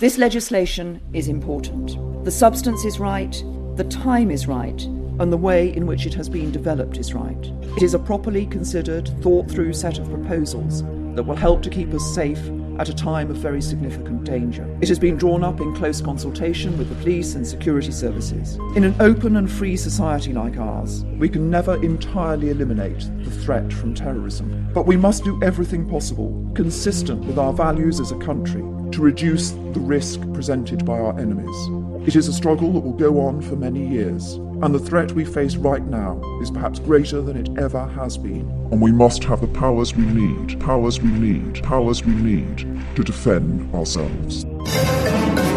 This legislation is important. The substance is right, the time is right, and the way in which it has been developed is right. It is a properly considered, thought-through set of proposals that will help to keep us safe at a time of very significant danger. It has been drawn up in close consultation with the police and security services. In an open and free society like ours, we can never entirely eliminate the threat from terrorism. But we must do everything possible, consistent with our values as a country, to reduce the risk presented by our enemies. It is a struggle that will go on for many years, and the threat we face right now is perhaps greater than it ever has been. And we must have the powers we need to defend ourselves.